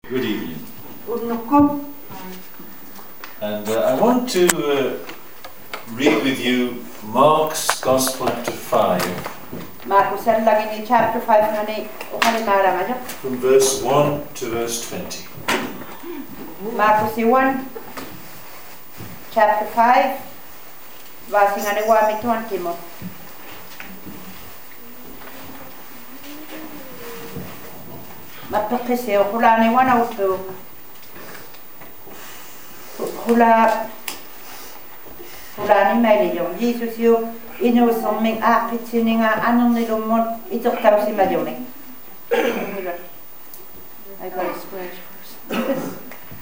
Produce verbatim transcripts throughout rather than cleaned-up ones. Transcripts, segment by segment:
Good evening. And uh, I want to uh, read with you Mark's Gospel chapter five. chapter five From verse one to verse twenty. Markus one, chapter five, verse one to twenty. Mapakisi o hula ni wana utu hula hula ni maili yung Jesus yung inusuming akit sininga anong nilumot itok tao si Madyoning. I got a scratch first.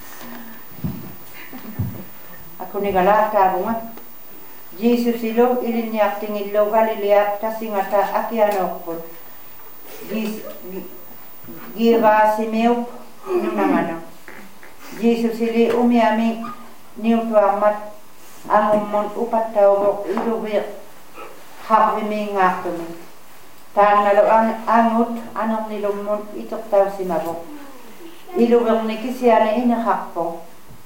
Ako ni galata bunga. Jesus ilo ilin niyak tingilo Galilea tasingata akiano ko. Jesus Girva simeu nunangano. Jesus ili umiami niutu amat angumon upat tau ilubir hakvimi ngakumi. Tanalo ang angut anong nilumon itok tau simabo. Ilubir nikisiane inahakpo.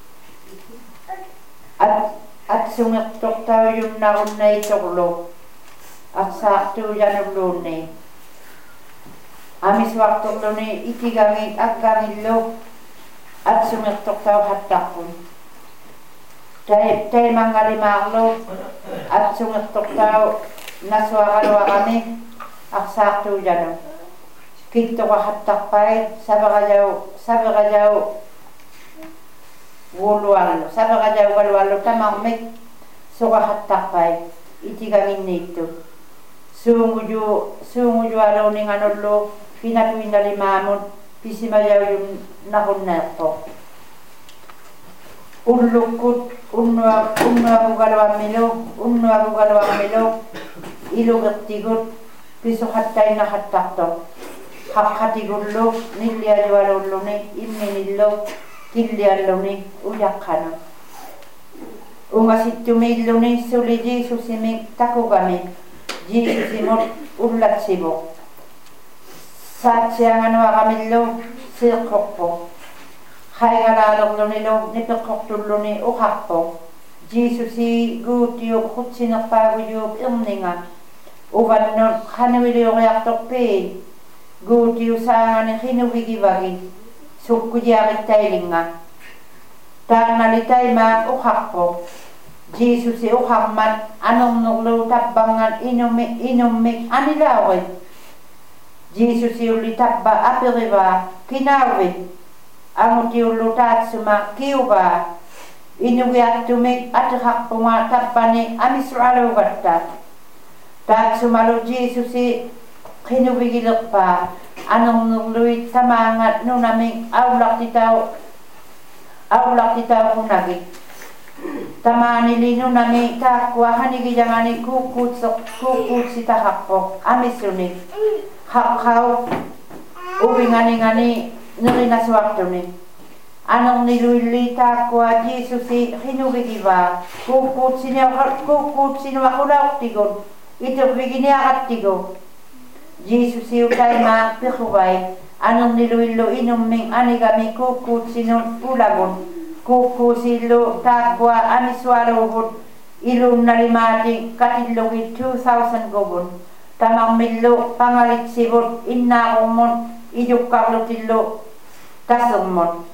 At at sungit tok tau yung naun na itoklo. At sakto yan ulone. Amis waktu lo ni iti gangit at gangilo at sumirtok tao hatakon. Tay tay mangalimaklo at sumirtok tao naswakalo kami at sakto dyan. Kito ka hatakpay sabi ka jaw sabi ka jaw wulualo sabi ka jaw walwalo tamang mek so ka hatakpay iti gangin nito. Sungujo sungujo alo ning anolo pinatuin na limamon, pisimayaw yung nahon na ito. Unlukot, unwa, unwa bugalawang milo, unwa bugalawang milo, ilugat tigot, pisuhatay na hatakto. Hakatigullo, niliyalualo ni, iminilo, kiliyalo ni, uyakano. Ungasit tumilo ni, suli Jesus imig, tako kami, Jesus imot, ulat sibok. Saat siangan wa kamilo sirkok po. Hai galalog lo nilo nipikok tulo ni uhak po. Jesus si gutiyog kutsinok paguyog imninga. Uwan non kanawili o kayak tokpe. Gutiyo sa nga ni hinuwigi-wagi. Sukudiyakit taylinga. Tanalitay ma uhak po. Jesus si uhak man anong nuklo tabangan inumik inumik anilawin. Jesus iulitak ba apiriba kinawi ang utiulutat suma kiuba inuwiat tumig at hakpunga tapani amisralo gata tak sumalo Jesus i kinuwigilok pa anong nugluit tamangat nunaming awlak titaw awlak titaw hunagit tamani lino nami takwa hanigidangani kukut sok kukut sita hakpok amisrunig hakaw uwi ngani-ngani nurinas waktu ni anong nilulita kwa Jesus si hinubigiba kukut sinya kukut sinwakulaw tigon ito biginiakat tigo Jesus si utay ma pikubay anong nilulilo inuming anigami kukut sinong ulagon kuku silo takwa aniswalohod ilum nalimating katilogit two thousand gobon tamang milo pangalit sibot inna umon iduk kaklotilo kasumon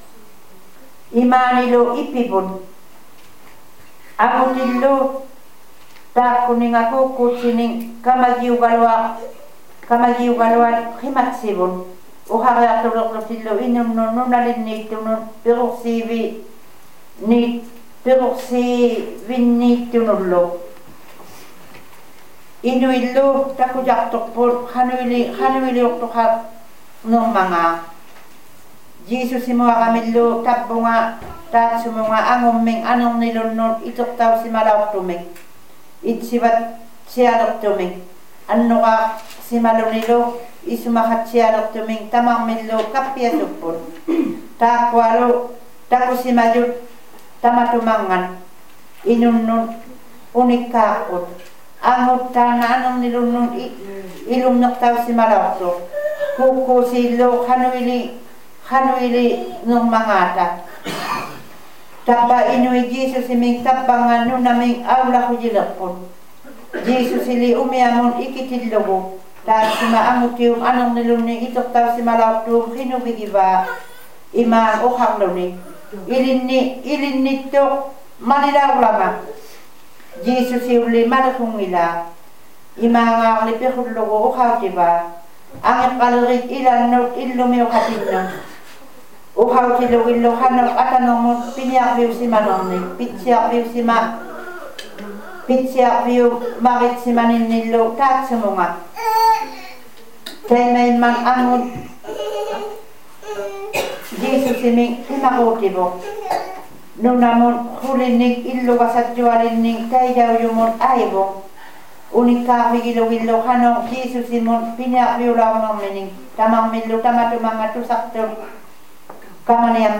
imanilo ipibon ako tilo takuning ako kutsining kamagiw galwa kamagiw galwa himat sibon uhara tuloklotilo inum nunalin nito nun piruksivi ni piruksivi nito nullo inuilo takujak tokpor hanuili hanuili oktoka ng mga Jesus imuha kamilo tapbunga tat sumunga anguming anong nilunod itok tao si malawak tumig itsibat siyalok tumig ano ka si malunilo isumakat siyalok tumig tamang milo kapya supon takwalo tako si majut tamatumangan inunod unik kakot angot ta na anong nilunod ilumnok tao si malawak to kuku silo hanuili hanuili ng mga ta. Tapa inui Jesus iming tapangan no naming aula ko jilapon. Jesus ili umiamon ikitillogo. Ta simaamot yung anong niluni itok tao si malautum hinubigiba imang ukhang luni. Ilinni ilinni tok manilaw lama. Jesus iuli malakong ila. Imang lipihullogo ukhaw diba. Ang kalarit ilan no illumiw hatinno. Uhaw tilo willo hanok atanong mo pinyak view si manong pityak view si ma pityak view makit si manin nilo tat semunga kay may man angon Jesus siming himakuti mo nung namon hulinig illo kasat jualinig kay daw yumon aybo unik kawi ilo willo hanok Jesus simon pinyak view lang ng mining tamang millo tamato mga tusakto. Amen.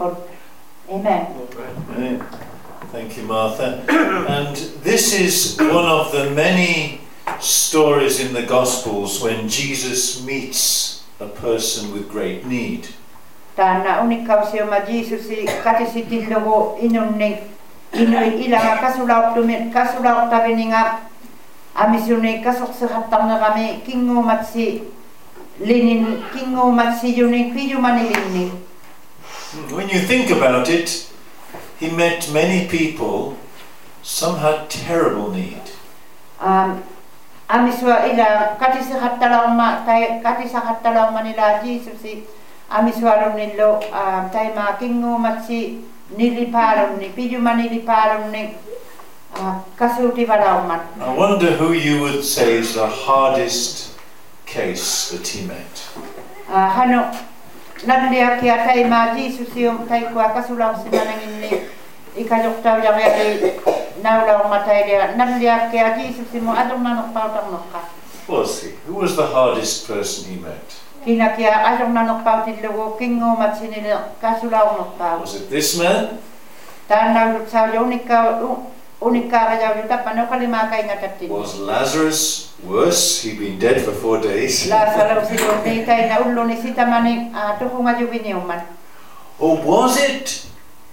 Amen. Thank you, Martha. And this is one of the many stories in the Gospels when Jesus meets a person with great need. Tana unikaw siya ma Jesus si katisitillogo inunning inoy ilang kasulaw tumin kasulaw tabi nga amisunay kasok sa hatang na kami kingo matsi linin kingo matsi yuning piyo manilinin. When you think about it, he met many people, some had terrible need. Um, amiswa ila katisa hatalaw ma tay katisa hatalaw manila Jesus si amiswa ron nilo um, tay ma kingo matsi niliparon ni piyo maniliparon ni uh, kasuti balaw man. I wonder who you would say is the hardest case that he met. Uh, hano Nadia kia tay ma Jesus yung tay kwa kasulaw si manangin ni ikayok taw yang ay naulaw matay dia nadia kia Jesus mo adong nanok pautang nokka. Was he? Who was the hardest person he met? Kina kia adong nanok pautin logo kingo matsinil kasulaw nokka. Was it this man? Tanaw sa unika unika kaya yuta pano kalima kay ngatatin. Was Lazarus worse? He'd been dead for four days. Lazarus si ni tay na ulo ni sita maning tuhong ajubiniuman. Or was it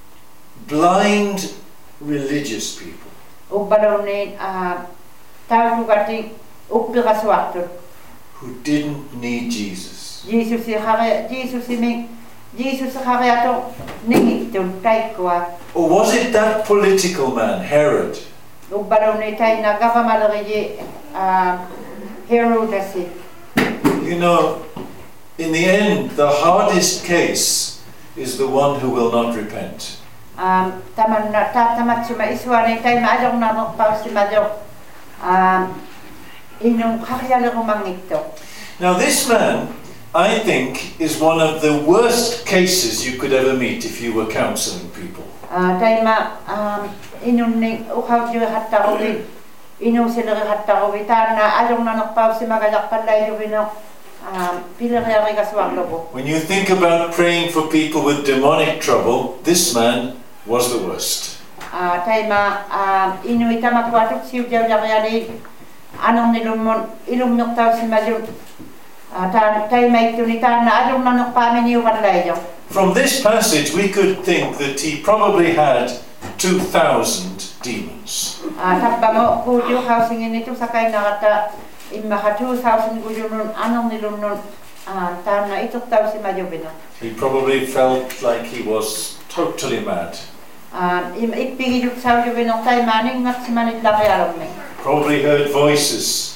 blind religious people? O balaw ni tao gati upira swakto. Who didn't need Jesus. Jesus si hare Jesus si mi Jesus si hare ato ningitun tay kwa. Or was it that political man, Herod? O balaw ni tay na gavamalari uh, Herod asi. You know, in the end, the hardest case is the one who will not repent. Um, taman na ta tamat suma iswa ni tay maadong na pa si madong um inong karyalo kumangito. Now this man, I think, is one of the worst cases you could ever meet if you were counseling people. Ah, tay ma um inong ni uhaw ju hatta rin inong sila hatta rin na adong na nokpaw si magayak palay ju bino um pilari kaswang lobo. When you think about praying for people with demonic trouble, this man was the worst. Ah, tay ma um inu itama kwatuk siu jaw jari anong nilumon ilum noktaw si majun. Ah, tay ma itu ni na adong na nokpami ni ukalay jo. From this passage, we could think that he probably had two thousand demons. Ah, tapba mo kuju housing ito sakay nakata imaka two thousand kuju nun anong nilum nun ah tan na itok taw si majubino. He probably felt like he was totally mad. Ah, im ipigiduk sa jubino tay maning ngat si manit laki alam me. Probably heard voices.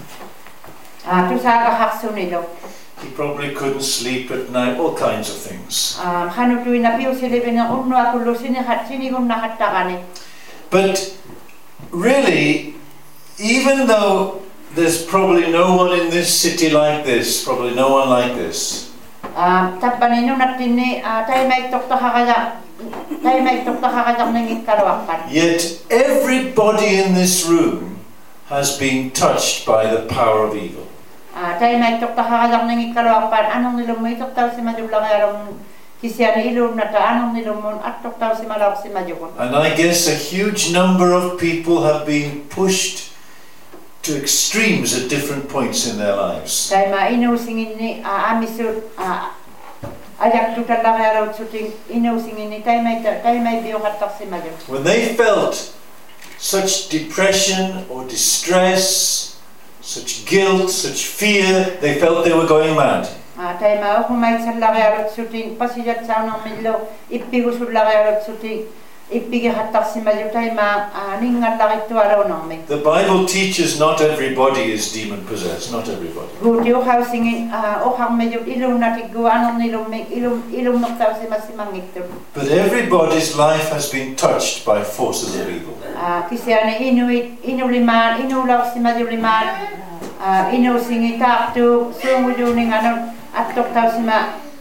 Ah, tu sa hakso nilo. He probably couldn't sleep at night, all kinds of things. Ah, hanu tu ina piu sile bina unno akulo sini hat sini gunna hatta kani. But really, even though there's probably no one in this city like this, probably no one like this. Ah, tapban ino natini ah tay may tok ta hakaya. Tay may tok ta hakaya nangit karawakan. Yet everybody in this room has been touched by the power of evil. Ah, tay may tok ta hakaya nangit karawakan anong nilum may tok ta si majubla kayarong kisya ni ilum na ta anong nilum mon at tok ta si malak si majubon. And I guess a huge number of people have been pushed to extremes at different points in their lives. Tay ma ino singin ni ah amisud ah ajak tutallariarut suting inusingini taimai taimai bioqattarssimaju. When they felt such depression or distress, such guilt, such fear, they felt they were going mad. Taima okumai sallariarut suting pasijat saunormillo ippigusullariarut suting ippigi hattarsimaju taima ningallarittualuunormi. The Bible teaches not everybody is demon possessed, not everybody. Guti uhausingin uharmejut ilunnatiggu anornilummi ilum ilumnertausimassimangittu. But everybody's life has been touched by forces of evil. Kisiani inuit inulimaan inulaursimajulimaan inusingi taartu suungujuuning anon attoktausima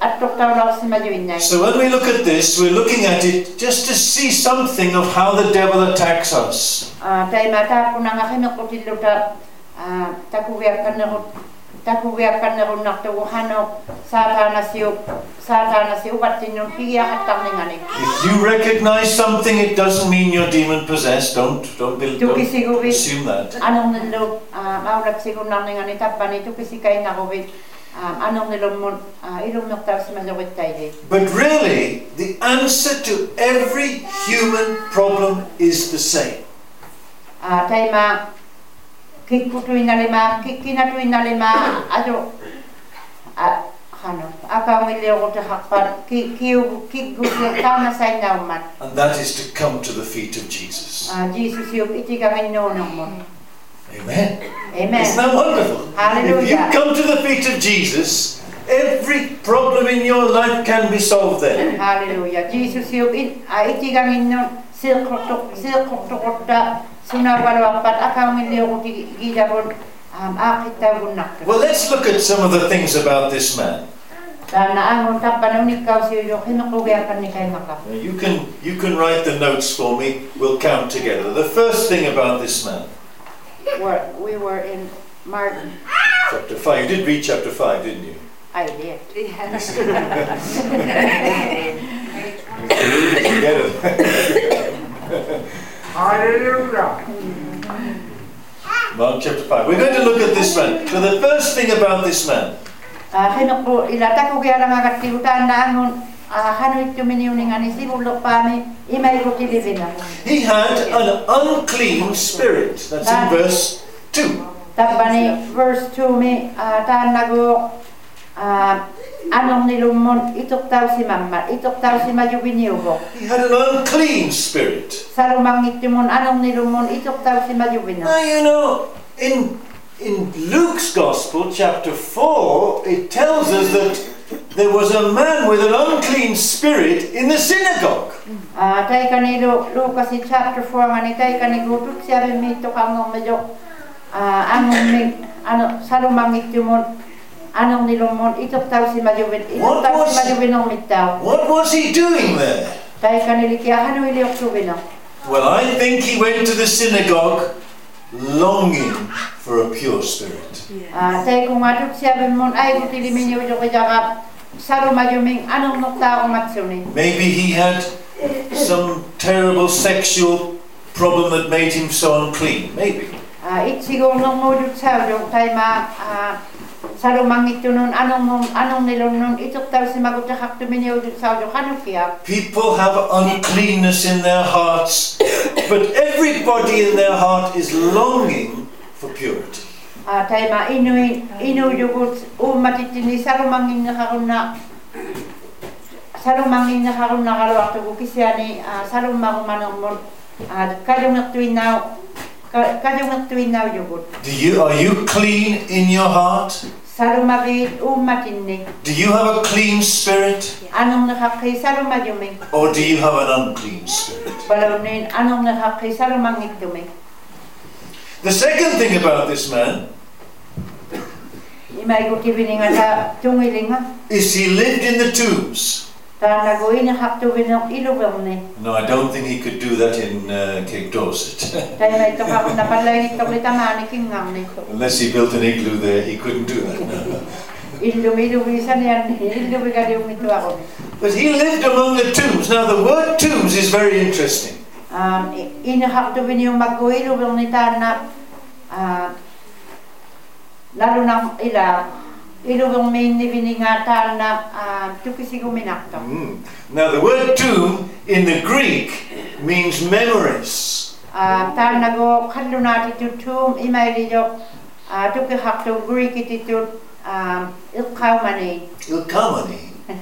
So when we look at this, we're looking at it just to see something of how the devil attacks us. If you recognize something, it doesn't mean you're demon possessed. Don't don't, build, don't assume that. But really, the answer to every human problem is the same. And that is to come to the feet of Jesus. Amen. Amen. Isn't that wonderful? Hallelujah. If you come to the feet of Jesus, every problem in your life can be solved there. Hallelujah. Jesus you in itigang inno sirkok sirkok sunawaluapat akawin liuti gidabon akitabunak. Well, let's look at some of the things about this man. You can you can write the notes for me. We'll count together. The first thing about this man. Were, we were in Mark chapter five. You did read chapter five, didn't you? I did. Yes. Hallelujah. Mark chapter five. We're going to look at this man. So the first thing about this man. He had an unclean spirit. That's in verse two. Tapani verse two me tanago anornilumon itoktausi mamma itoktausi majubiniugo. He had an unclean spirit. Salumangittumon anornilumon itoktausi majubino. Now you know in in Luke's Gospel chapter four it tells us that there was a man with an unclean spirit in the synagogue. Ah, taikani Lucas chapter four ngani taikani gutut siabe mito kangong medyo ah angong mig ano salumangittumon anornilumon itoktausi majubin itoktausi majubinong mitaw. What was he doing there? Taikani likiahan wiliyoksubino. Well, I think he went to the synagogue longing for a pure spirit. Ah, tay kung aduk siya mon ay gutili minyo jo kaya saru majuming anong nokta umatsuni. Maybe he had some terrible sexual problem that made him so unclean. Maybe. Ah, it siguro nung modut sa jo tay ma saru mangitunon anong anong nilonon itok taw si magutakak to minyo sa jo kanukia. People have uncleanness in their hearts, but everybody in their heart is longing for purity. Ah, tay ma inuin inu jugut umatitini saru mangin nakaruna saru mangin nakaruna kalo akto kisiani saru mangumanong mon kajong naktuinaw kajong naktuinaw jugut. Do you are you clean in your heart? Saru magit umatini. Do you have a clean spirit? Anong nakakay saru majuming. Or do you have an unclean spirit? Balawnin anong nakakay saru mangitumi. The second thing about this man is he lived in the tombs. No, I don't think he could do that in uh, Cape Dorset. Unless he built an igloo there, he couldn't do that. But he lived among the tombs. Now the word tombs is very interesting. iluvong minni vininga taanna tukisiguminakto. Mm. Now the word tomb in the Greek means memories. Taanna go kallunati tutum imailijo tukihakto Greek ititut ilkaumani. Ilkamani.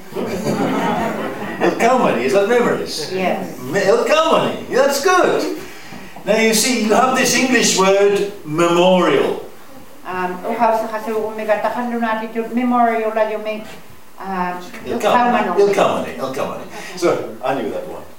Ilkamani, is that memories? Yes. Ilkamani, that's good. Now you see, you have this English word memorial. Uhaw sa kasugumika takallunati tut memorial la yumi Ilkamani. Ilkamani. Ilkamani. So I knew that one.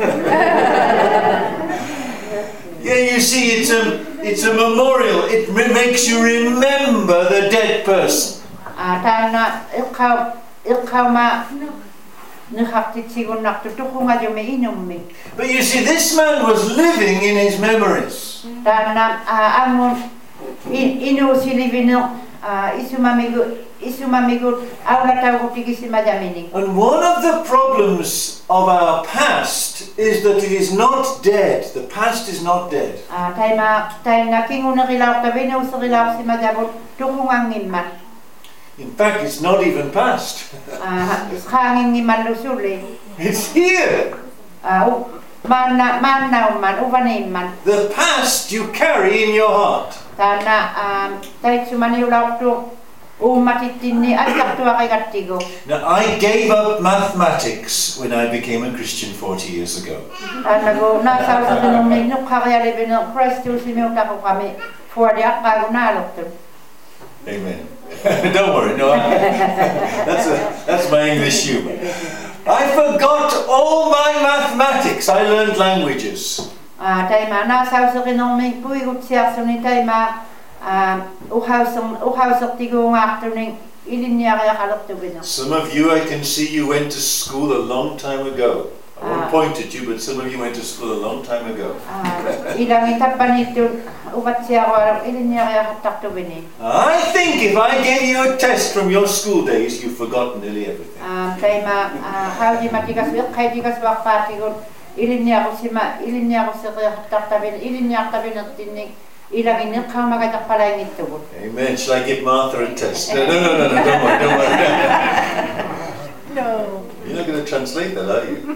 Yeah, you see, it's a it's a memorial. It re makes you remember the dead person. Taana ilkaw ilkawma nihaktitsigun naktu tukunga yumi inummi. But you see, this man was living in his memories. Taana angun inu silivino isumamigu isumamigu aulataw tigisimajamini. And one of the problems of our past is that it is not dead. The past is not dead. Taima taina kinguna rilaw tabina usrilaw simajabut tukungang imman. In fact, it's not even past. Ishanging imman lusuli. It's here. Manna manna man uvanimman. The past you carry in your heart. Tana taitsumani ulautu umatitini ataktu akigatigo. Now, I gave up mathematics when I became a Christian forty years ago. Tana go na sa sa nung nuk kaya lebeno Christus imiuta ko kami for the akagunaloktu. Amen. Don't worry, no. that's a, that's my English humor. I forgot all my mathematics. I learned languages. Taima na sa sa nung may puigut siya suni taima uhausong uhausok tigo ngaktu ning ilinya kaya kaloktu bino. Some of you, I can see you went to school a long time ago. I won't point at you, but some of you went to school a long time ago. Ilang itapan ito ubat siya ko ilinya kaya kataktu bini. I think if I gave you a test from your school days, you've forgotten nearly everything. Taima hauji matigas wil kay digas bakpati ko ilinya ko sima ilinya ko sa katakta bin ilinya ka bin tinik ilang ini kau magatak pala itu. Amen. Shall I give Martha a test? No, no, no, no, no. Don't worry, don't worry. No. You're not going to translate that, are you?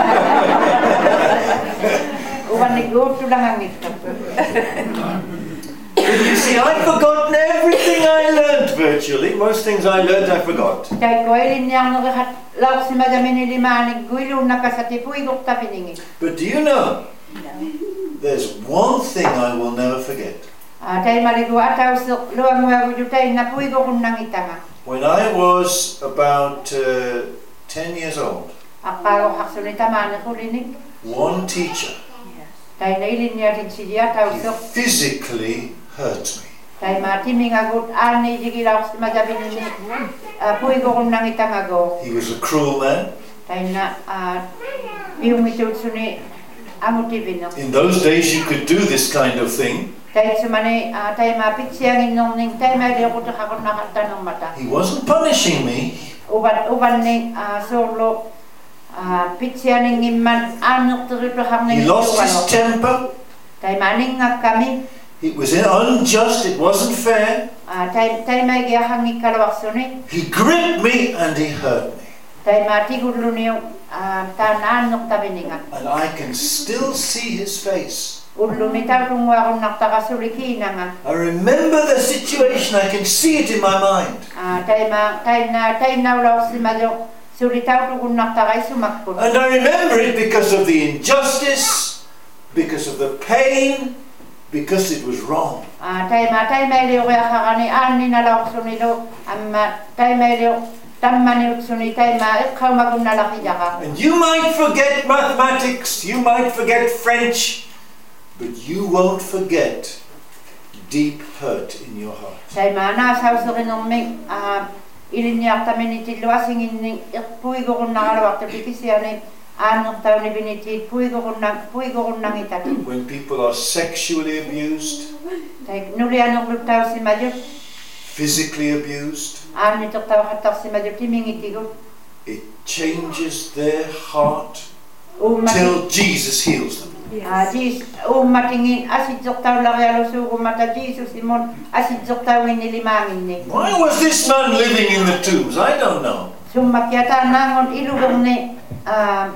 You see, I've forgotten everything I learned virtually. Most things I learned, I forgot. But do you know? There's one thing I will never forget. When I was about uh, ten years old, one teacher, he physically hurt me. He was a cruel man. In those days you could do this kind of thing. He wasn't punishing me. He lost his temper. It was unjust, it wasn't fair. He gripped me and he hurt me. And I can still see his face. I remember the situation, I can see it in my mind. And I remember it because of the injustice, because of the pain, because it was wrong. And you might forget mathematics, you might forget French, but you won't forget deep hurt in your heart. When people are sexually abused, physically abused, it changes their heart till Jesus heals them. Ah, Jesus, umatingin asidjok taw lagalo sugo mata Jesus imon asidjok taw inilimangin ni. Why was this man living in the tombs? I don't know. Sumakyata nangon ilugong ni ah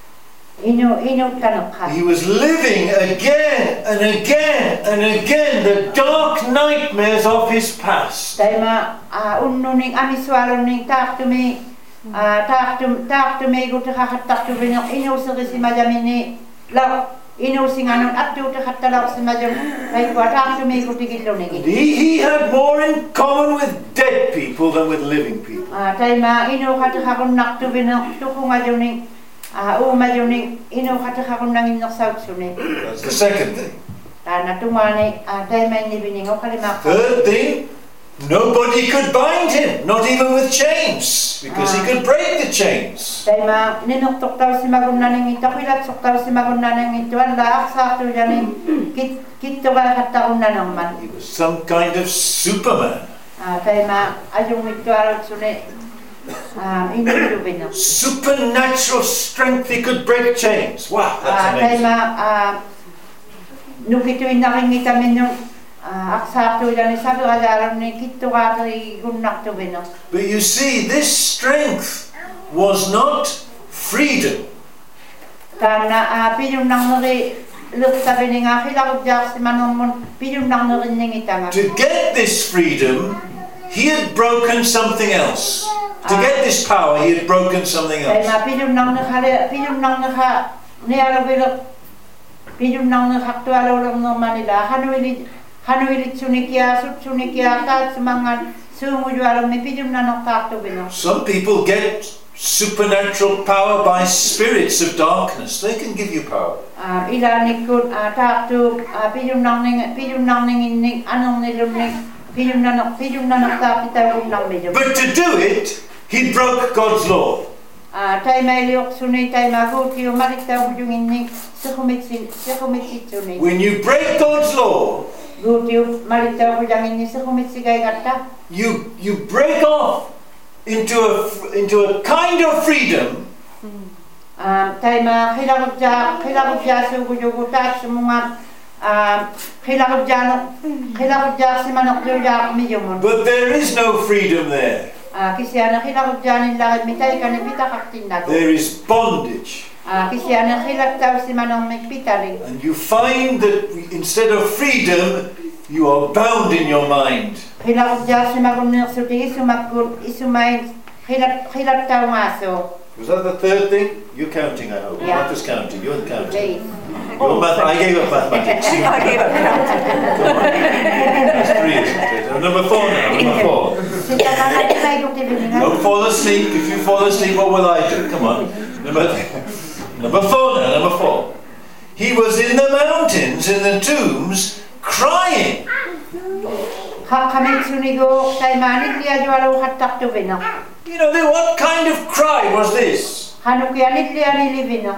ino ino tanokha. He was living again and again and again the dark nightmares of his past. Daima ah unnuning amiswalon ning taktumi ah taktum taktume gutakha taktume ino sirisi majamini law ino singanon attu takhattalaw si majam ay ko taktume gutigillo nigi. He, he had more in common with dead people than with living people. Ah daima ino khatakakon naktubino tukungajoning ah o majoning ino khatakakon nangin noksautsune. That's the second thing. Ah natumani ah daima ni biningo kalima. Third thing, nobody could bind him, not even with chains, because he could break the chains. Daima ninuktok taw si magunnaning ito kilat sok taw si magunnaning ito ala aksa to janing kit kitto ka kataon na naman. He was some kind of Superman. Ah daima ayong ito aral sune ah ino bino. Supernatural strength, he could break chains. Wow, that's Ah amazing. daima ah nukito inakingita minyo aksa to janing sabi ajaron ni kitto ka tay gunnak to bino. But you see, this strength was not freedom. Tana ah piyong nang nari look sabi ni nga kilakot jak si manomon piyong nang nari ning itanga. To get this freedom, he had broken something else. To get this power, he had broken something Kaya else. nga piyong nang nakale piyong nang naka nialo bilo piyong nang nakaktualo lang ng Manila hanuili hanuili sunikia sut sunikia kat semangat sumujualo may piyong nang nakakto bilo. Some people get supernatural power by spirits of darkness. They can give you power. Ah ilanik ko takto piyong nang ning piyong nang ning ning anong nilumning piyong nang piyong nang nakakita ko nang medyo. But to do it, he broke God's law. Ah tay may liok sunay tay maguti o marita ko yung ning sekomitsin sekomitsin sunay. When you break God's law, Guti o marita ko yung ning sekomitsin kay gata. you you break off into a into a kind of freedom Ah tay ma hilakot ja hilakot ja sa gujugutat sa mga ah hilakot ja hilakot ja si manok yo ja kumiyomon. but there is no freedom there. Ah kasi ana hilakot ja nin lahat mitay kan pita kaktin nato. There is bondage. Ah kasi ana hilak taw si manong magpitari. And you find that instead of freedom, you are bound in your mind. Hilakot ja si magunner so ti sumakul isumain hilak hilak taw ngaso. Was that the third thing? You're counting, I hope. Yeah. Not just counting, you're counting. Jay. Your math, I gave up mathematics. I gave up counting. That's three, isn't it? Uh, Number four now, number four. Sita kana tay ko ti biningan. Don't fall asleep. If you fall asleep, what will I do? Come on. Number, number four now, number four. He was in the mountains, in the tombs, crying. Ha kami sunigo tay manik dia jualo hatak to bino. You know, then what kind of cry was this? Hanu kaya nit dia ni libino.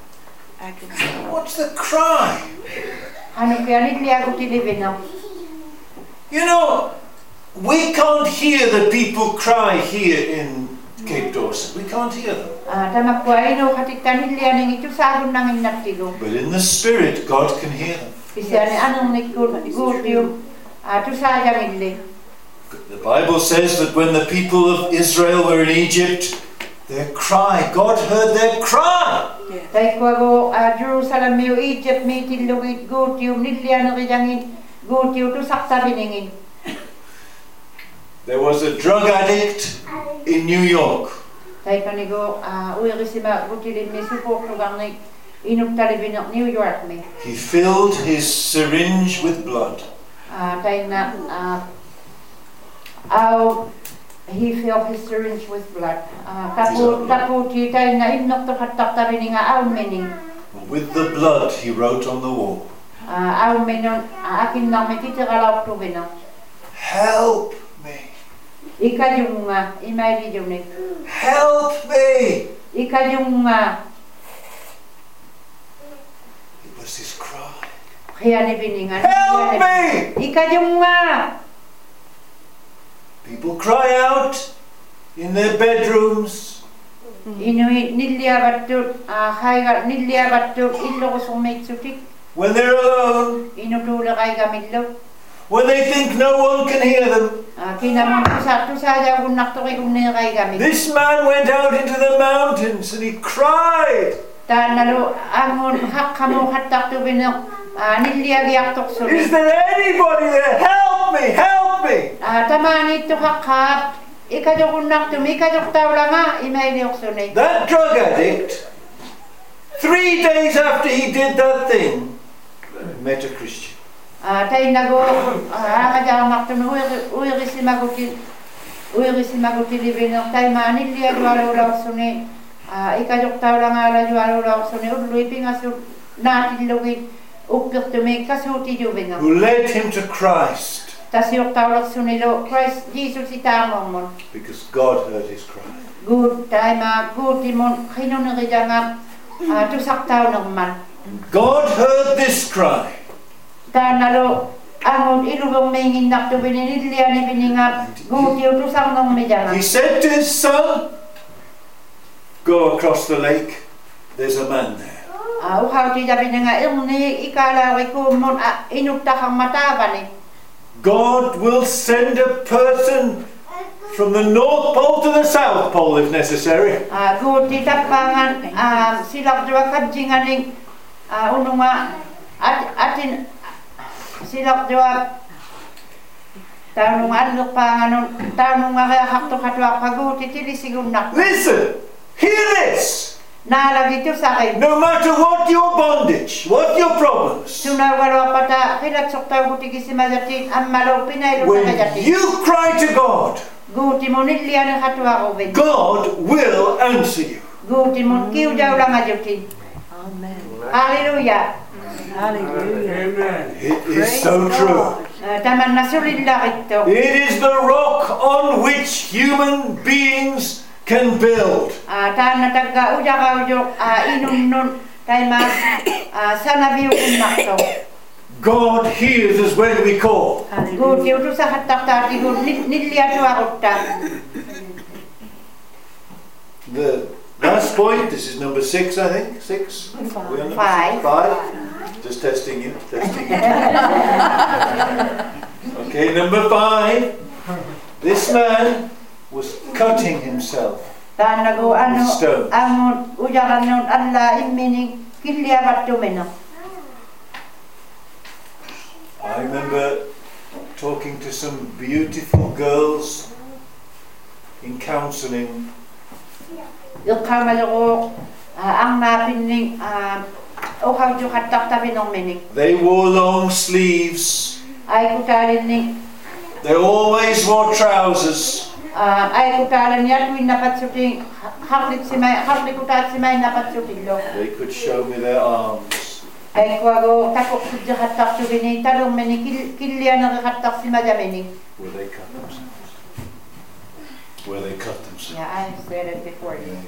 What's the cry? Hanu kaya nit dia ko ti libino. You know, we can't hear the people cry here in Cape Dorset. We can't hear them. Ah tama ko ay no katikan nit dia ning itu sagun nang inatigo. But in the spirit, God can hear them. Bisa ni anong nikut gutium ah tu sayang ille. The Bible says that when the people of Israel were in Egypt, their cry, God heard their cry. Tay ko go ah Jerusalem mi Egypt mi tilugit gutium nit dia no kayangin gutium tu saksa biningin. There was a drug addict in New York. Tay kanigo ah uiri sima gutilin mi support to gangni inup talibino New York mi. He filled his syringe with blood. Ah tay na ah Au he filled his syringe with blood. Ah tapu tapu ti tay na inok to hatak tabi ni nga au mening. With the blood, he wrote on the wall, Ah au menon akin na may titiraw to bino. "Help me! Ika yung nga imay di ni. Help me!" Ika yung nga It was his cry. kaya ni biningan. Help me! Ika yung nga. People cry out in their bedrooms, Inui nilliavattu haiga nilliavattu illuqusummiitsutik when they're alone, inutuuleqaigamillu when they think no one can hear them. kinamun tusa tusaajagunnartoqi unneeqaigamik This man went out into the mountains and he cried. taannalu angun haqqamu hattaqtuvine nilliagiartoqsuni Is there anybody there? Help me, help me. tamaaniittu haqqaat ikajogunnartumi ikajortaulanga imailiorsuni That drug addict, three days after he did that thing, met a Christian. tainago aakajaarnartumi uirisimaguti uirisimagutilivine taimaanilliajualuulaursuni ikajortaulangaalaajualuulaursuni ulluipingasu naatillugi uppirtumi kasuutijuvina Who led him to Christ tasiortaulorsunilo Christ Jesus itaamormun because God heard his cry. good taima goodimun qinunirijanga tusartaunerman God heard this cry. taanalo angun iluvummiinginnartuvini nillianivininga guutiu tusarnermijanga He said to his son, go across the lake, there's a man there. uhautijavininga irni ikalaarikuummun inuttaharmataavani God will send a person from the North Pole to the South Pole if necessary. guuti tappangan silartua kadjinganing ununga atin silartua taununga allerpaanganun taununga hartoqatuarpa guuti tilisigunnaq Listen, hear this. naalagitusari No matter what your bondage, what your problems, tunaugaluapata qilatsortaugutikisimajatin ammalo when pinailuqajatin you cry to God, guuti munilliani hatuaruvin God will answer you. guuti mun kiujaulangajutin Amen. Hallelujah. Hallelujah. It is so true. Tamanna sulillaritto It is the rock on which human beings can build. taanna tagga ujaraujo inunnun taima sanaviukunnarto God hears us when we call. guuti utusahattartaati guut nilliatuarutta The last point, this is number six, I think. Six? We're on number Five. Five. Just testing you. Testing you. Okay, number five. This man was cutting himself. taannagu anu Stone. angun ujarannun alla immini killiavattumina I remember talking to some beautiful girls in counselling. iqqamalego angnapinning uhaujuqattartavinerminik They wore long sleeves. aikutaalinning They always wore trousers. aikutaalan yatuinnapatsutin harlitsimai harlikutaatsimainapatsutillo They could show me their arms. aikkuago takoqsujjaqattartuvini talormini killianereqattarsimajamini Where they cut themselves. Where they cut themselves. yeah I said it before you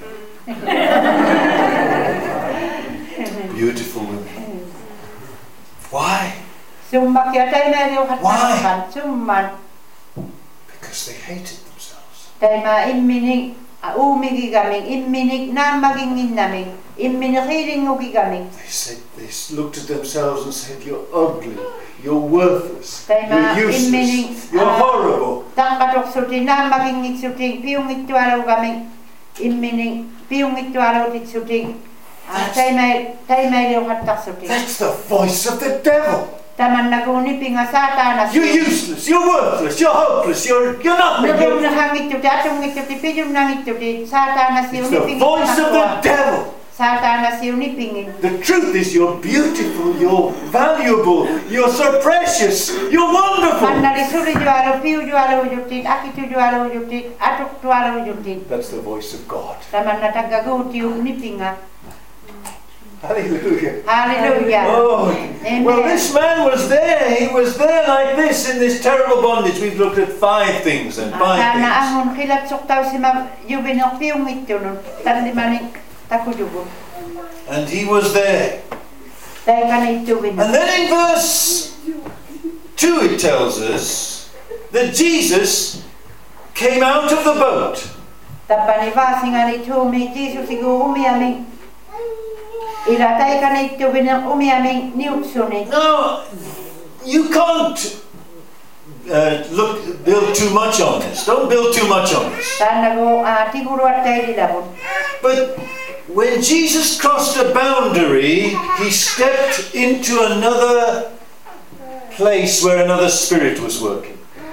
Beautiful women. Why? summakia taimaliuqattarpan summan Because they hated themselves. taima immini uumigigaming imminik naammaginginnaming immini qiilingugigaming They said they looked at themselves and said, "You're ugly. You're worthless. Taima You're immining, useless. You're ah, horrible." taqqatoqsuti naammaginngitsuti piungittualaugaming immini piungittualautitsuti taimai taimaliuqattarsuti That's the voice of the devil. tamannaguuni pinga saataanassi You're useless. You're worthless. You're hopeless. You're you're nothing. You're- nirunahangittuti atungittuti pijunnangittuti saataanassi It's the voice of the devil. saataanassi unipingin The truth is, you're beautiful. You're valuable. You're so precious. You're wonderful. annali sulijualu piujualuujuttit akitujualuujuttit atuktualuujuttit That's the voice of God. tamanna taggaguutiu nipinga Hallelujah. hallelujah Oh, Amen. well, this man was there. He was there like this in this terrible bondage. We've looked at five things and five taana things. angun qilatsortausima juvinor piungittunun tallimani takujugun And he was there. taikaniittuvina And then in verse two it tells us that Jesus came out of the boat Tapani vaasingani tuumi Jeesusigu umiaming ila taikani tuvinen umiaming niutsuni. No, you can't uh, look build too much on this. Don't build too much on this. Tanago tiguruat taililabun. But when Jesus crossed a boundary, he stepped into another place where another spirit was working.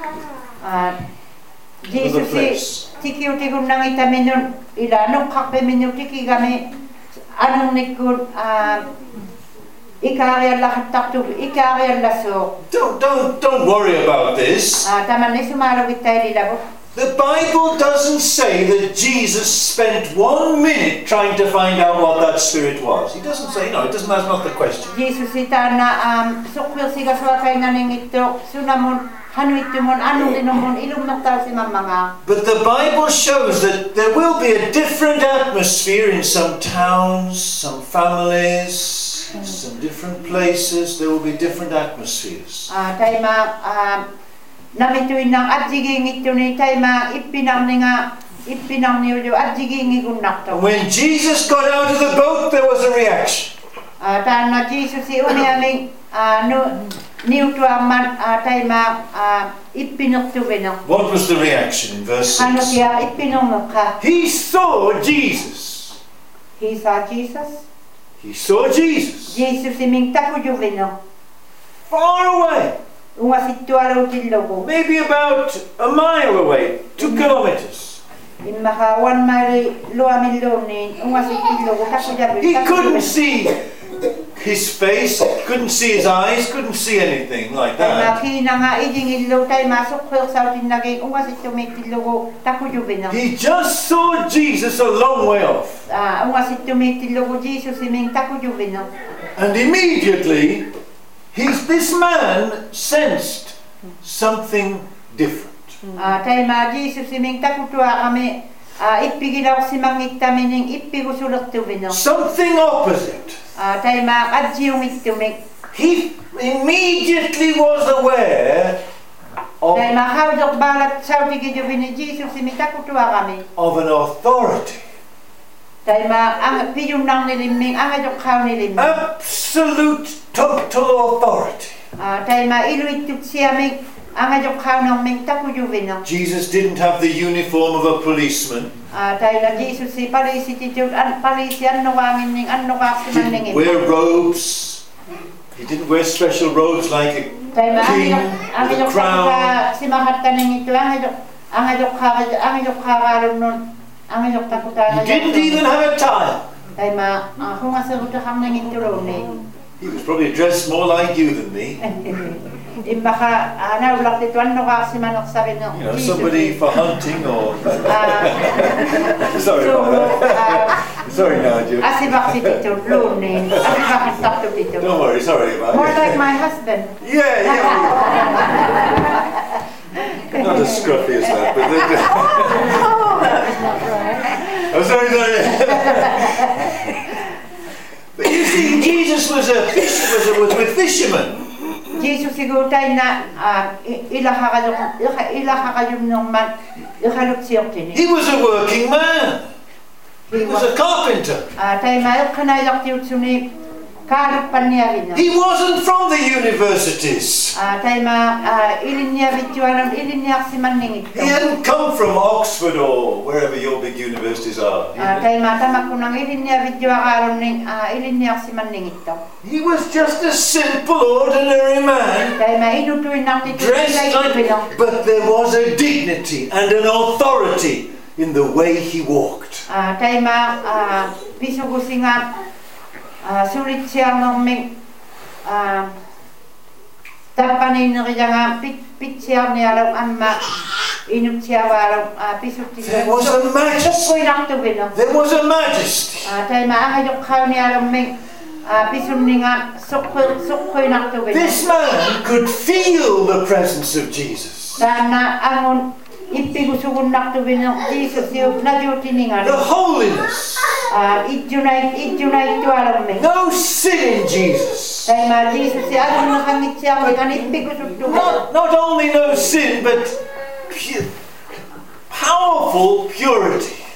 Another place. Tikiuti kun nangita minun ila nukakpe minun tiki kami anong nikun ikarian lahat taktu ikarian laso. Don't don't don't worry about this. Taman ni sumalawit tayo lilabo. The Bible doesn't say that Jesus spent one minute trying to find out what that spirit was. He doesn't say, no, it doesn't, that's not the question. Jesus ita na um sukwil siga swakay naning ito sunamon hanuitumon anong dinumon ilum noktaw si mamanga. But the Bible shows that there will be a different atmosphere in some towns, some families, some different places. There will be different atmospheres. Ah, tayo ma um namituin ng adjiging ito ni tayo ma ipinang nga ipinang niyo adjiging igunak to. When Jesus got out of the boat, there was a reaction. Ah, tayo na Jesus si umiaming ah no niyo to aman tayo ma ipinok to beno. What was the reaction in verse Ano six? siya ipinong ka? He saw Jesus. He saw Jesus. He saw Jesus. Jesus iming tako jo beno. Far away. Unga situaro tilogo. Maybe about a mile away, two kilometers. Imaka one mile loa miloni unga situlogo tako ja beno. He couldn't see his face, couldn't see his eyes, couldn't see anything like that. Makina nga iding ilo tay masok ko sa tinagay unga situlogo tako jo beno. He just saw Jesus a long way off. Ah, unga situlogo Jesus iming tako jo beno. And immediately, he's, this man sensed something different. Ah, tay ma Jesus iming tako tua kami ah ipigilaw si mangita mining ipigusulok tu beno. Something opposite. Ah, tay ma adjiung itumik. He immediately was aware of, Tay ma hawdok balat saudi gijo bini Jesus iming tako tua kami. of an authority. Tay ma ang piyun nang niliming ang adok kaw niliming. Absolute, total authority. Ah, tay ma iluit tut siaming ang adok kaw nang ming tako jo beno. Jesus didn't have the uniform of a policeman. Ah, tay la Jesus si palisi titut an palisi an wangin ning an ka si He manning. didn't wear robes. He didn't wear special robes like a Tay ma king ang with a adok crown. ka si mahat taning ito ang adok ang adok ka ang adok ka karon nun ang adok takutan. He didn't even have a tie. Tay ma kung asa ko kang nang ito ni. He was probably dressed more like you than me. Imbaka ana ulak dito ano ka si manok sabi no. You know, somebody for hunting or... Ah, Sorry so, about that. ah, Sorry, Nigel. asibak si Tito Lunin. Asibak sa Tito Tito. Don't worry, sorry about More it. like my husband. Yeah, yeah. Not as scruffy as that, but... Then, Oh, that was not right. oh, sorry, sorry. But you see, Jesus was a fish, was, a, was with fishermen. Jesus siguro tayo na ilahakadok ilahakadok ng man ihalok siyok tini. He was a working man. He was a carpenter. Tayo mayok kanayok tiyot suni kalok pan niya rin. He wasn't from the universities. Tayo ma ilin niya bitualan ilin niya si manning ito. He hadn't come from Oxford or wherever your big universities are. Tayo ma tamak ko nang ilin niya bitualan ning ilin niya si manning ito. He was just a simple, ordinary man. Tayo ma inutuin ng tito Dressed like, but there was a dignity and an authority in the way he walked. Tayo ma pisugusi nga sulit siya ng ming tapanin na kaya nga pit pit siya niya lang amma inut siya walang pisut siya. There was a majesty. There was a majesty. Tayo ma ang ayok kaw niya lang ming pisun ni nga sukkoy sukkoy na to. This man could feel the presence of Jesus. Sana angon ipigusugun na to ng Jesus yung naduti ni nga. The holiness. Itjunay itjunay to alam ming. No sin in Jesus. Tayo ma Jesus siya anong nakangit siya ang ipigusug to. Not, not only no sin, but pu- powerful purity.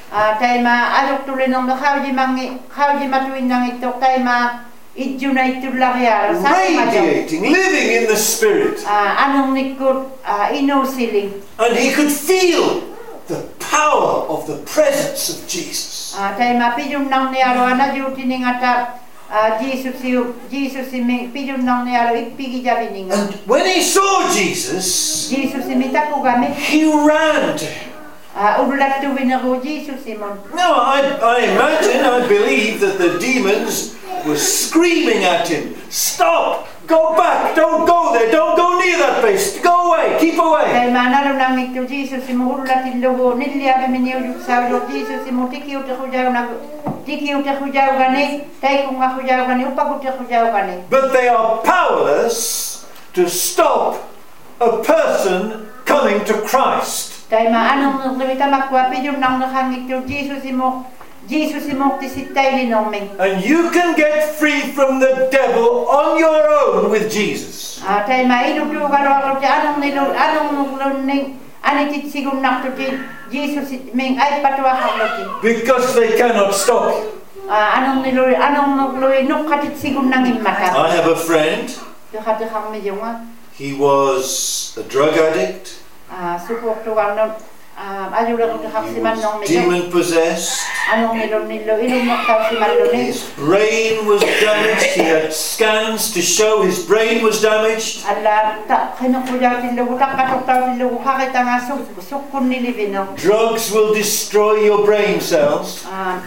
Ah, taima alok tuloy ng nakawji mangi, kawji matuin ng ito, taima idyo na ito lagya. Radiating, living in the Spirit. Ah, anong nikot, ah, inusiling. And he could feel the power of the presence of Jesus. Ah, taima pidyon nang niyaro, anadyuti ning atap, ah, Jesus siyo, Jesus si ming, pidyon nang niyaro, ipigi jabi ninga. And when he saw Jesus, Jesus si mitaku kami, he ran to him. ah, ulat tuwin ako, Jesus Simon. Now, I, I imagine, I believe that the demons were screaming at him, "Stop! Go back! Don't go there! Don't go near that place! Go away! Keep away!" Dahil manalo nang ito, Jesus Simon, ulat ilogo, niliyabi miniyod sa ulo, Jesus Simon, tikiut ako jaw na, tikiut ako jaw gani, tay kung ako jaw gani, upagut ako jaw gani. But they are powerless to stop a person coming to Christ. Dahil maanong naglimita makwa, pidyon nang nakangit yung Jesus Simon, Jesus Simon, tisitay linoming. And you can get free from the devil on your own with Jesus. Ah, dahil mainutu karo ako ti anong nilo, anong nuning, anitit sigun nakto ti Jesus ming ay patwa hakloti. Because they cannot stop you. Ah, anong nilo, anong nukloy, nukatit sigun nang imata. I have a friend. Dukati kang medyo nga. He was a drug addict. Ah, support to ano, ah, ayaw lang He kaksiman was nung medyo. demon possessed. Anong nilo nilo, ilong noktaw si Malone. His brain was damaged. He had scans to show his brain was damaged. Ala, ta, kinukuyaw ti lugo, tak katoktaw ti lugo, kakita nga suk, sukun nilibin no. Drugs will destroy your brain cells. Ah,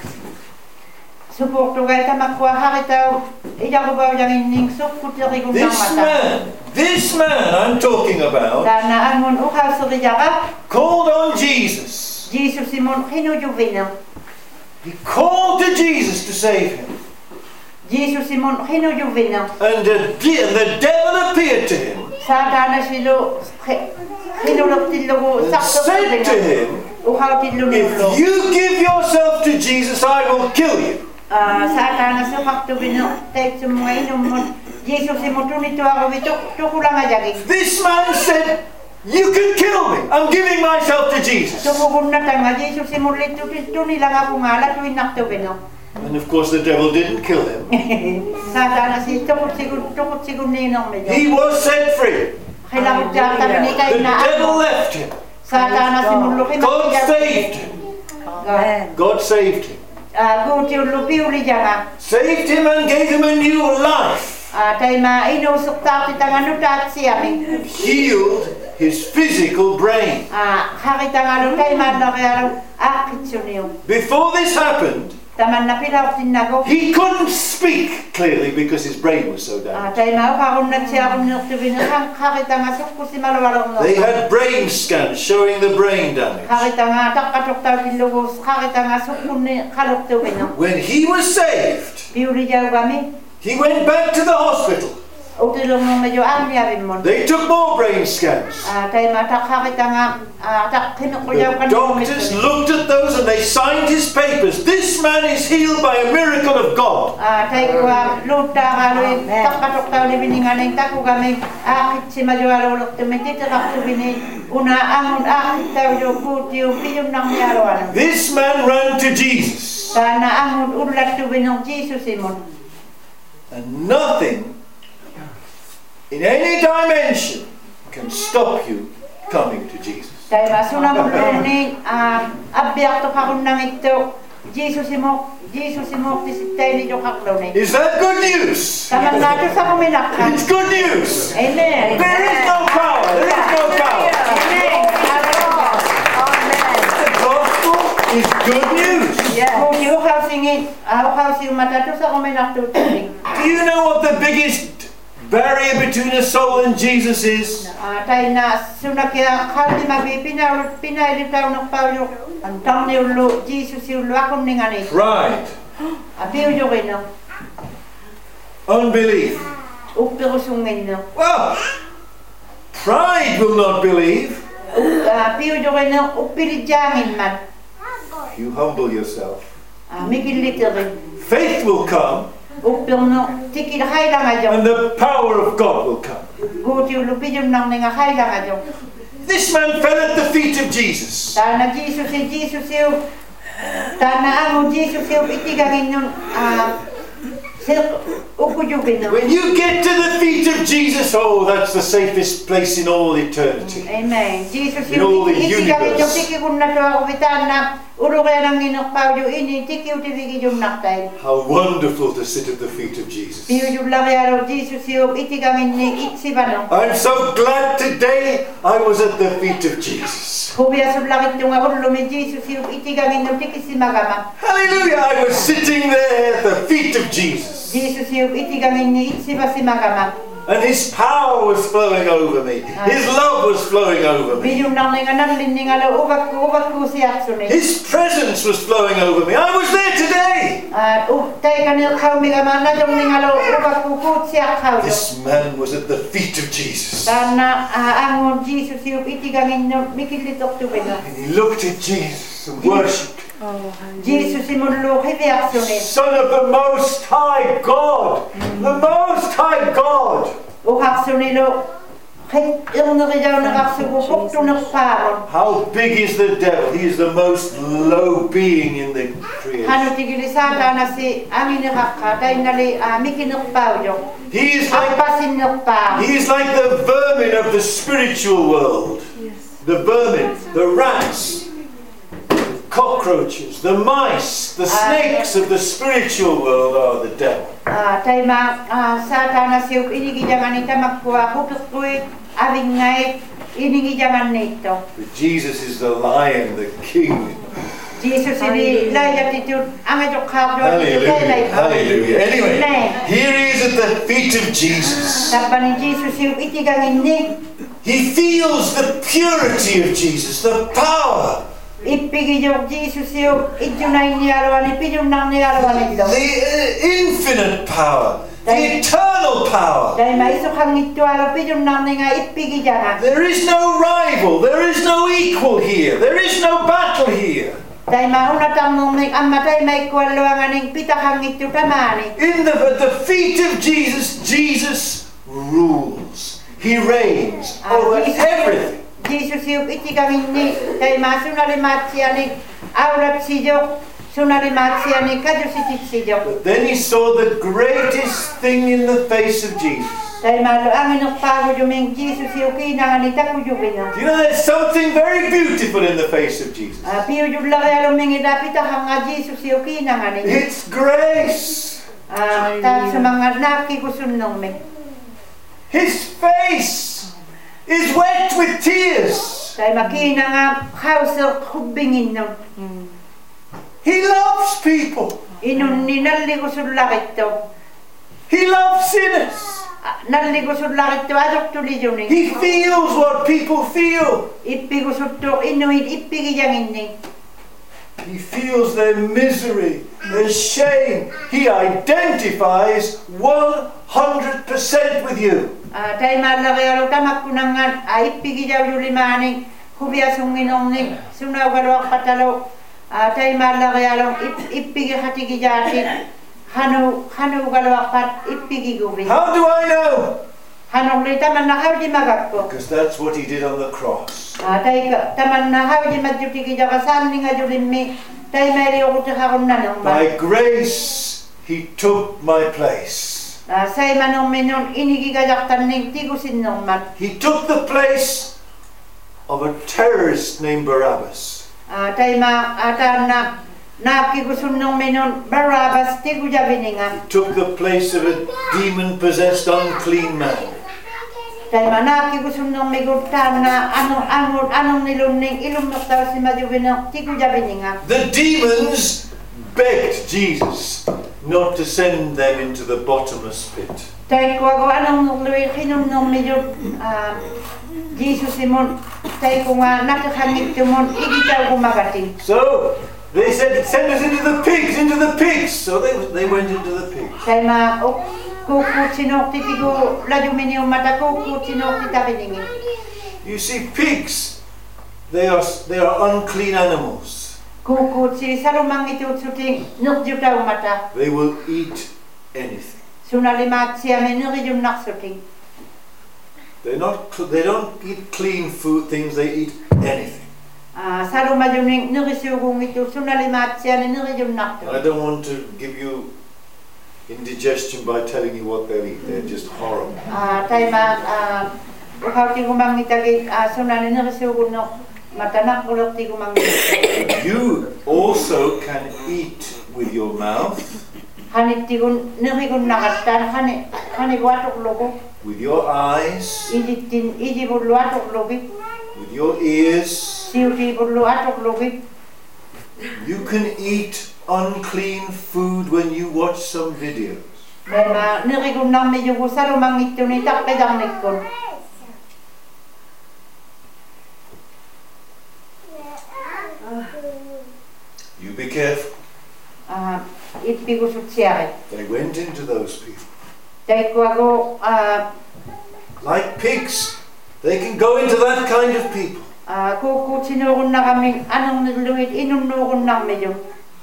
support to kaya tamakwa, kakita, iya ko ba yung ining sukun ti rigong ng This mata. man, this man I'm talking about, Dana angon ukaw sa rijaka, called on Jesus. Jesus Simon, kinujubin no. He called to Jesus to save him. Jesus Simon, kinujubin no. And the, de- and the devil appeared to him Sa dana silo, kinulok ti lugo, and sakto said to him, ukaw ti lulo. "If you give yourself to Jesus, I will kill you." Ah, sa dana sa fakto bino, tek sa mga inom mo, Jesus Simon, tunito ako, ito, tukulang nga jaging. This man said, "You can kill me. I'm giving myself to Jesus." Tumubog na tanga, Jesus Simon, ito, ito nilang ako nga, latuin nakto bino. And of course the devil didn't kill him. Sa dana si, tukot sigun, tukot sigun ninong medyo. He was set free. Kailangan dyan kami ni kayo The na devil ano. left him. Sa dana si Mulukin. God saved him. God saved him. Ah, guti yung lupi uli dyan nga. Saved him and gave him a new life. Ah, tayo ma, inusok ta kita nga nutat siya. Healed his physical brain. Ah, kakita nga nung tayo man na kaya akit yun yun. Before this happened, Taman na pilaw tinago. he couldn't speak clearly because his brain was so Ah, damaged. tayo ma, kakun na siya kung nagtubin na kakita nga sukko si malawalong no. They had brain scans showing the brain damage. Kakita nga, takatok tayo tinlugos, kakita nga sukko ni kalok tubin no. When he was saved, Piuli dyan kami. he went back to the hospital. Utilong mo medyo ang niyabin mo. They took more brain scans. Ah, tayo ma, tak kakita nga, ah, tak kinukuyaw ka The doctors looked at those and they signed his papers. This man is healed by a miracle of God. Ah, tayo ko luta kaloy takatok taw ni biningan ng tako kami akit si majualo lok tumiti tak tubini una angon akit taw yo puti yo piyong nang yaroan. This man ran to Jesus. Sana angon ulat tubinong Jesus Simon. And nothing in any dimension can stop you coming to Jesus. Tayo masuna mo ni ah abyak to kakun nang ito Jesus Simon Jesus Simon tisitay ni jo kaklo ni. Is that good news? Taman nato sa kuminak. It's good news. Amen. There is no power. There is no power. Amen. The gospel is good news. Kung yung housing ah housing matato sa kuminak to. Do you know what the biggest barrier between a soul and Jesus is? Ah, tayo na sunak kaya kaldi mabi pinaulot pinaili tayo ng paulo ang tang ni ulo Jesus yung ulo akong ningani. Pride, Abiyo yung kino. unbelief. Upiro sungin no. Well, pride will not believe. Abiyo yung kino upiri jangin man. You humble yourself. Ah, migil literin. Faith will come, Upiro no tikil haylang adyo. and the power of God will come. Guti ulo pidyon nang ninga haylang adyo. This man fell at the feet of Jesus. Dahil na Jesus si Jesus yung Tana ang Jesus yung itigangin nun, ah, when you get to the feet of Jesus, oh, that's the safest place in all eternity. Amen. Jesus In all the yung itigangin yung universe. tikikun na to ako bitan na uro kaya nang ninokpaw yung ini tikiw tibigin yung naktay. How wonderful to sit at the feet of Jesus. Piyo yung laki araw Jesus yung itigangin ni itsiba no. I'm so glad today I was at the feet of Jesus. Kubiya sa lakit yung ako lumi Jesus yung itigangin ng tikisimagama. Hallelujah! I was sitting there at the feet of Jesus. Jesus yung itigangin ni itsiba simagama. And His power was flowing over me. His love was flowing over me. Biyong nang ninganan liningala ubak ko ubak ko siya sunay. His presence was flowing over me. I was there today. Ah, tay kanil kau migama na jong ningala ubak ko ko siya kau. This man was at the feet of Jesus. Karena ang Jesus yung itigangin no mikilitok tu beno. And he looked at Jesus and worshipped. Jesus imullo hibiak sunay. Son of the Most High God. The Most High God. Uhak sunay lo. Kay yung nariyaw nakaksugo tu nakparon. How big is the devil? He is the most low being in the creation. Hano tigili sata na si amin nakakatay nali mikinukpaw yung. He is like Apasin nukpaw. he is like the vermin of the spiritual world. The vermin, the rats, the cockroaches, the mice, the snakes of the spiritual world are the devil. Ah, tay ma sata na siuk inigijangan ita magkuha hukukuit aving ngay inigijangan nito. But Jesus is the lion, the king. Jesus ini layat itu angajuk kado itu Hallelujah. Hallelujah. Anyway, Amen. here he is at the feet of Jesus. Tapan Jesus siuk itigang ini He feels the purity of Jesus, the power, ipigi yung Jesus siuk itjunay ni arawan ipijum nang ni arawan ito. the uh, infinite power, the eternal power. Dahil maisukang ito araw pijum nang ni nga ipigi jangan. There is no rival, there is no equal here, there is no battle here. Dahil mauna tamong ning amatay may kuwaluangan ning pitakang ito tamani. In the, at the feet of Jesus, Jesus rules. He reigns over everything. Jesus yung itikang ini kay masunali matsia ni aurat sijo sunali matsia ni kajusitit sijo. But then he saw the greatest thing in the face of Jesus. Dahil malo ang inukpago yung Jesus yung kinangan ni takujubin no. You know, there's something very beautiful in the face of Jesus. Ah, piyo yung laki along mga dapita hang nga Jesus yung kinangan ni. It's grace. Ah, tapos sa mga nakikusun nung may. His face is wet with tears. Dahil makina nga house of hubingin no. He loves people. Inun ninalikusun lakit to. He loves sinners. Nalikusun lakit to adok tuli yun eh. He feels what people feel. Ipikusut to inuit ipigiyang ini. He feels their misery, their shame. He identifies one hundred percent with you. Ah, tayo malaki araw tamak kunangan ay ipigiyaw yung limaning hubiya sungin ning sunaw galawak patalo. Ah, tayo malaki araw ipigi hatigiyati hanu hanu galawak pat ipigi gubi. How do I know? Hanong ni taman na haw di magakko. Because that's what he did on the cross. Ah, tayo taman na haw di madjuti giyaw kasan ni nga julimmi tayo mayri ako takakon na nung ba. By grace, he took my place. Ah, say manong menon inigigajaktan ning tigusin nung man. He took the place of a terrorist named Barabbas. Ah, tayo ma atan na nakikusun nung menon Barabbas tigujabininga. He took the place of a demon-possessed, unclean man. Dahil manaki gusto nung migutan na anong anong anong nilumning ilumok daw si Madjubinong tiku jabi nga. The demons begged Jesus not to send them into the bottomless pit. Dahil ko ako anong nukluwi kinum nung medyo Jesus imon dahil ko nga nakakangit tumon igitaw kumagating. So they said, send us into the pigs, into the pigs. So they they went into the pigs. Dahil ma kukut sinok titigo lajumini umata kukut sinok titabiningin. You see, pigs, they are they are unclean animals. Kukut si sarumang itu suting nukjuta umata. They will eat anything. Sunalimat siya menuriyum naksuting. They're not. They don't eat clean food things. They eat anything. 아 사로마주ning 느리시오공이도 순날리마치아니 느리준낙도. I don't want to give you indigestion by telling you what they'll eat. They're just horrible. 아 타이마 아 우하티구망니타기 아 순날리 느리시오군노 마타낙고럭티구망니. You also can eat with your mouth, 하니티군 느리군 나갔단 하니 하니고 아톡로고 with your eyes, 이지틴 이지불로 아톡로기 with your ears. 시우티불로 아톡로기. You can eat unclean food when you watch some videos. 내가 느리군 남미주고 사로망니토니 딱배장니군. You be careful. 아 이피고 수치아게. They went into those people. 대꾸하고 아 Like pigs. They can go into that kind of people. 아 고고 지노군 나가면 안흥늘루잇 이눈누군 남미주.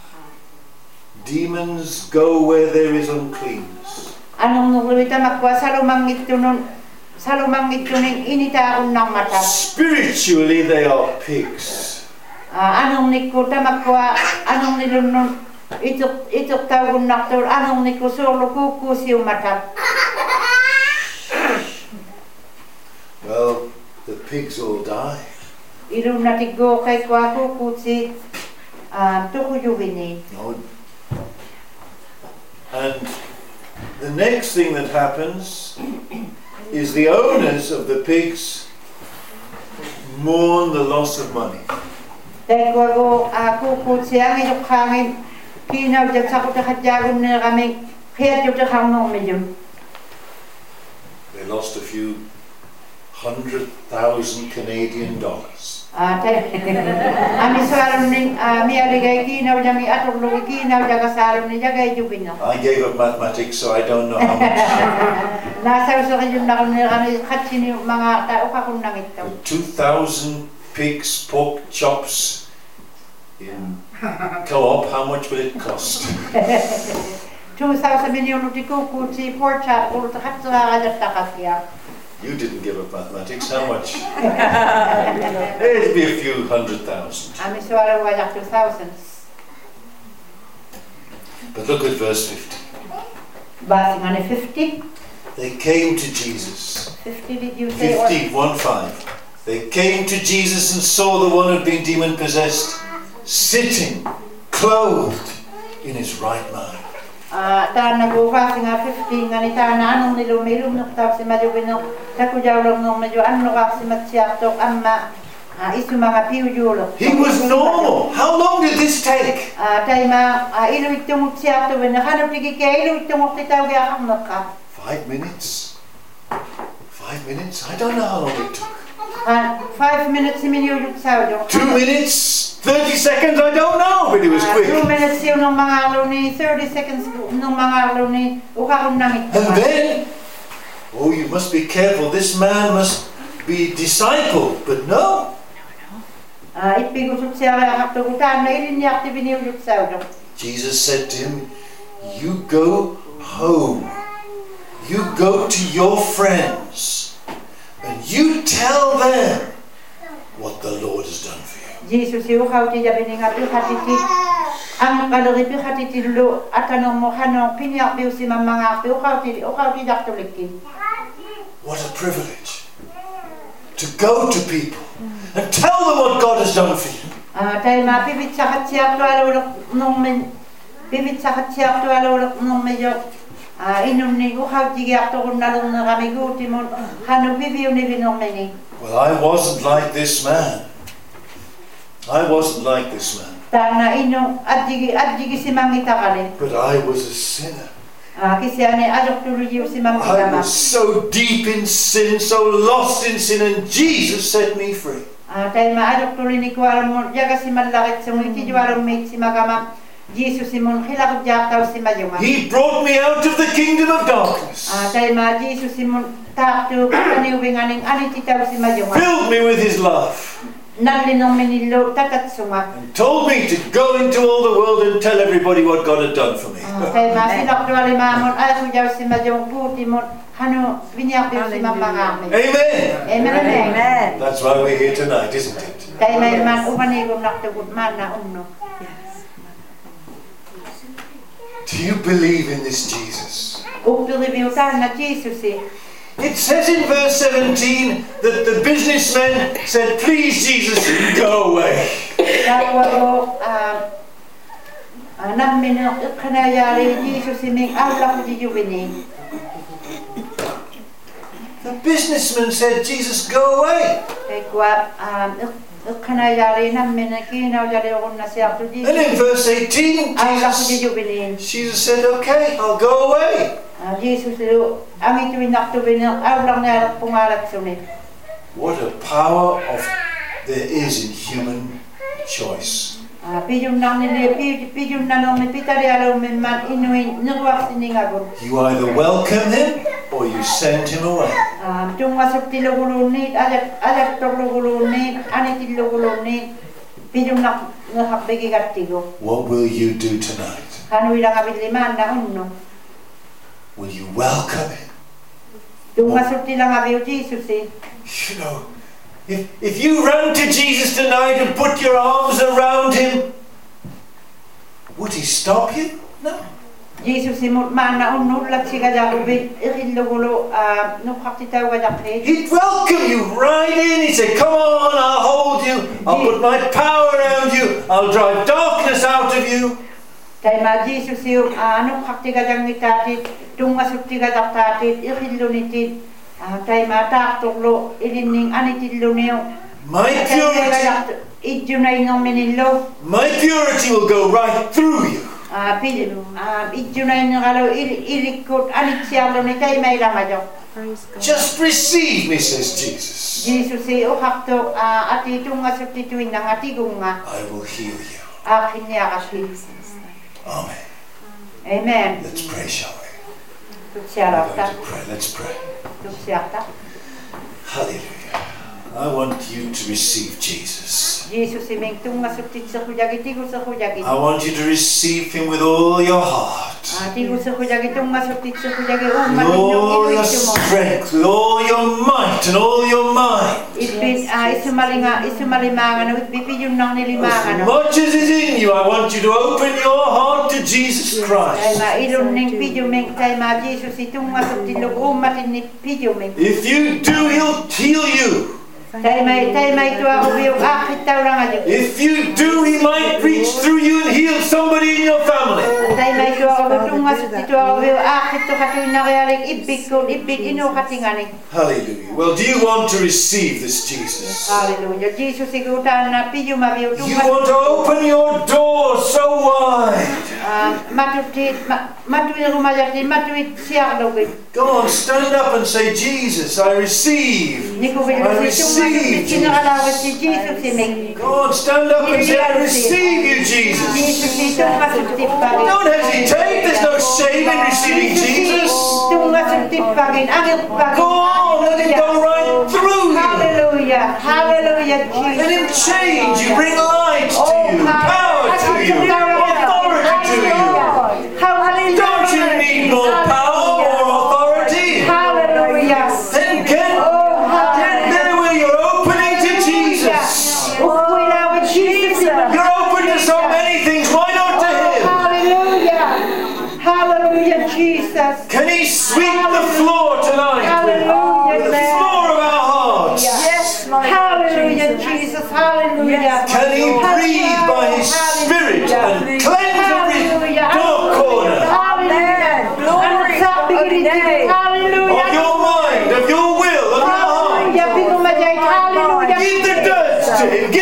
Demons go where there is uncleanness. 안흥늘루잇 아마과 사로망니토는 사로망니토는 이니다군 남마타. Spiritually they are pigs. 아 안흥니고 타마과 안흥닐루는 이쪽 이쪽 타군 낙돌 안흥니고 솔로 고고 시우마타. Well, the pigs all die. 이루나티고 카이과 고고치 아 토쿠유비니. No. And the next thing that happens is the owners of the pigs mourn the loss of money. 대꾸하고 아 고고치 앙이족 항인 기나우적 사고도 하자군 내가면 해야족적 항농미주. They lost a few hundred thousand Canadian dollars. 아, 아미 사람은 아 미아리가 기나우장이 아토로기 기나우자가 사람은 자가 주비나. I gave up mathematics, so I don't know how much. 나사우서가 좀 나오는 아니 같이니 mga 오카군 나겠다. two thousand pigs, pork chops in co-op, how much will it cost? two thousand million tiku kuti porcha ul hatsa ada takakya. You didn't give up mathematics, how much? It'd be a few hundred thousand. Ami suara wajak two thousands. But look at verse fifty. Basing on fifty. They came to Jesus. fifty did you say? fifty, one five. They came to Jesus and saw the one who'd been demon possessed, sitting, clothed in his right mind. Ah, tana go basing on fifty ngani tana anong nilo milum nuktaw si majubino takujaulong nung medyo ano kasi matsiaktok amma isu mga piujulo. He was normal. How long did this take? Ah, taima ilu itong siakto ben hanap tigi kaya ilu itong titaw kaya kang naka. Five minutes? Five minutes? I don't know how long it took. Ah, five minutes si minyo saudong. Two minutes? Thirty seconds? I don't know, but it was quick. Two minutes yung nung mga alo ni thirty seconds nung mga alo ni ukakong nangit. And then, oh, you must be careful. This man must be discipled, but no. Ah, ipigusot siya kaktugutan na ilin niya akti biniyulot saudong. Jesus said to him, you go home. You go to your friends and you tell them what the Lord has done for you. Jesus yung kauti ya bininga pihatiti ang kalori pihatiti lo at anong mo hanong pinyak biu si mamanga piu kauti o kauti daktuliki. What a privilege to go to people and tell them what God has done for you. Ah, tayo ma pipit sa katsiyak to alo nung men pipit sa katsiyak to alo nung medyo ah inum ni ko kauti yak to kun nalong na kami guti mo hanong bibiu ni binong meni. Well, I wasn't like this man. I wasn't like this man. Tana inong adjigi adjigi si mangita kali. But I was a sinner. Ah, kasi ane adok tulujiu si I mangita ma. was so deep in sin, so lost in sin, and Jesus set me free. Ah, tayo maadok tuloy ni kuwaran mo, yaga si malakit sa mga itijuwaran mate si magama, Jesus si mon hilakot jaktaw si majuma. He brought me out of the kingdom of darkness, Ah, tayo ma, Jesus si mon takto, kaniubing aning anititaw si majuma. filled me with his love, Nalinong minilo, tatatsunga. and told me to go into all the world and tell everybody what God had done for me. Ah, tayo ma, silak tuwali mamon, ay kujaw si majuma, puti mon, hano, binyak si mamangami. Amen. Amen, amen. Amen. That's why we're here tonight, isn't it? Tai mai man umanigo naktugut man na unno. Do you believe in this Jesus? Uppiliviutaan na Jeesusi. It says in verse seventeen that the businessmen said, please Jesus, go away. Tawa o nammin kanayari Jeesusi ming Allah di juvini. The businessman said, Jesus, go away. Kwa kanayari nammin kinaw jari o na siya to And in Jesus. verse eighteen, Allah di Jesus, juvini. Jesus said, okay, I'll go away. Jesus lu ang ito inakto binang Allah na pungalat sunit. What a power of there is in human choice. Pijum nang nili pijum nanong ni pitari alaw min man inuin nagwak siningagon. You either welcome him or you send him away. Tung masuk tilogulunit ajak ajak togulunit ani tilogulunit pijum nak ngahak begi gatigo. What will you do tonight? Kanu ilang abiliman na unno. Will you welcome him? Tung masuk tilang abiyo Jesus eh. You know, if, if you run to Jesus tonight and put your arms around him, would he stop you? No. Jesus imut man na unno lat siga jagubit ikilogulo nukak titaw gajak He'd welcome you right in. He'd say, come on, I'll hold you. I'll put my power around you. I'll drive darkness out of you. Tay ma Jesus yung ano kaktiga jang itatit tung masuk tiga daktatit ikhilunitit tay ma tak toklo ilining anitillo niyo My purity, idjunay ng minillo my purity will go right through you. ah pil ah idjunay ng alo ilikot anitsialo ni tay may lamajo. Just receive me, says Jesus. Jesus si uhakto ati tung masuk tituin ng atigong nga I will heal you. akin niya kasi. Amen. Amen. Let's pray, shall we? We're Tuksiyarata. going to pray. Let's pray. Tuksiyarata. Hallelujah. I want you to receive Jesus. Jesus imeng tung masuk tit sa kujagi tigo sa kujagi. I want you to receive him with all your heart. Tigo sa kujagi tung masuk tit sa kujagi With umat all inyong your inuit mo. strength, with all your might and all your mind. Ipit ah isumalinga isumalimangan with bipiyum nang As nilimangan. much as is in you, I want you to open your heart to Jesus Tay Christ. ma ilon ning pijumeng tay ma Jesus itung masuk tilog umat ni pijumeng. If you do, he'll heal you. Tay ma tay ma ito ako yung akit taw lang ayo. If you do, he might reach through you and heal somebody in your family. Tay ma ito ako tung masuk ito ako yung akit to katuin na kaya ibig ko ibig ino katingani. Hallelujah. Well, do you want to receive this Jesus? Hallelujah. Jesus igutan na pijum abiyo tung You want to open your door so wide. matutit matuit rumajatin matuit siya logit. Go on, stand up and say, Jesus, I receive. Niko I bilo si receive tung Jesus. masuk si Jesus si Meg. Go on, stand up and say, I receive you, Jesus. Jesus itung masuk tipagin. Don't hesitate. There's no shame in receiving Jesus. Itung masuk tipagin. Angin pagin. Go on, let him go right through you. Hallelujah. Hallelujah, Jesus. Let him change you, bring light to you, power to you, authority to you. Don't you need more power or authority? Hallelujah. Then get, get there where you're opening to Jesus. You're open to so many things. Why not to him? Hallelujah. Hallelujah, Jesus. Can he sweep the floor tonight? Hallelujah. The floor of our hearts. Yes, hallelujah, Jesus. Hallelujah. Can he breathe by his spirit and cleanse every dark corner Hallelujah. Glory. Hallelujah. of your mind, of your will, of your heart? Hallelujah. Give the dirt to him.